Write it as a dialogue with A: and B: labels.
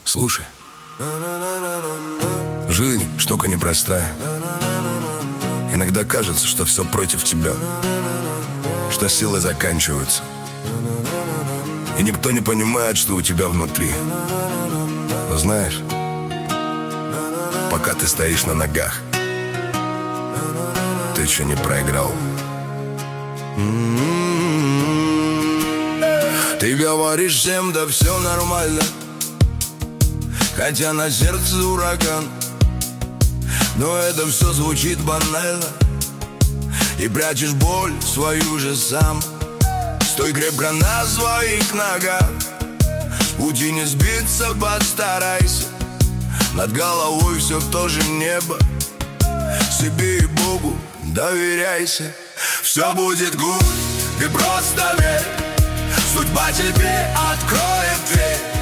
A: Слушай, жизнь штука непростая. Иногда кажется, что все против тебя, что силы заканчиваются, и никто не понимает, что у тебя внутри. Но знаешь, пока ты стоишь на ногах, ты еще не проиграл. Ты говоришь всем, да все нормально, хотя на сердце ураган. Но это все звучит банально, и прячешь боль свою же сам. Стой крепко на своих ногах, с пути не сбиться, постарайся. Над головой все в то же небо, себе и Богу доверяйся. Все будет good, ты просто верь, судьба тебе откроет дверь.